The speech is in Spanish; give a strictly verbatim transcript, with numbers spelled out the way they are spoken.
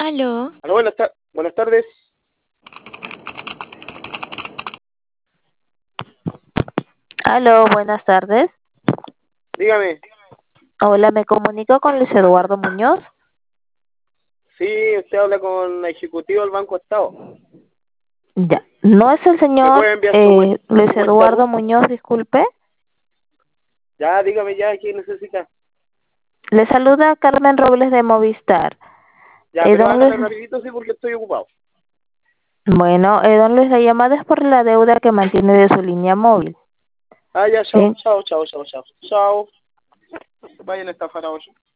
Aló. Aló, buenas, ta- buenas tardes. Aló, buenas tardes. Dígame. Hola, me comunico con Luis Eduardo Muñoz. Sí, usted habla con el ejecutivo del Banco Estado. Ya, ¿no es el ¿Me señor puede enviar su, cuen- eh, Luis su cuenta Eduardo RUT? Muñoz, disculpe? Ya, dígame ya, ¿qué necesita? Le saluda Carmen Robles de Movistar. Ya, Eh, pero don hágale Luis, rapidito, sí, porque estoy ocupado. bueno, eh, don Luis, la llamada es por la deuda que mantiene de su línea móvil. Ah, ya, chao, Eh, chao, chao, chao, chao. Chao. Vayan a estafar a otro.